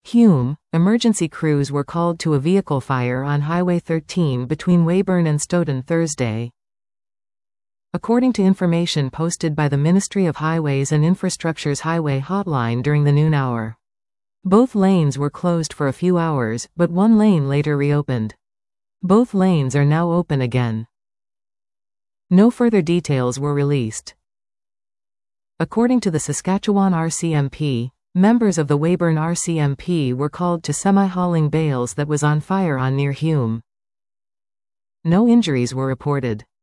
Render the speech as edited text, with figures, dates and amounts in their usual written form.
Hume, emergency crews were called to a vehicle fire on Highway 13 between Weyburn and Stoughton Thursday. According to information posted by the Ministry of Highways and Infrastructure's Highway Hotline during the noon hour. Both lanes were closed for a few hours, but one lane later reopened. Both lanes are now open again. No further details were released. According to the Saskatchewan RCMP, members of the Weyburn RCMP were called to semi-hauling bales that was on fire on near Hume. No injuries were reported.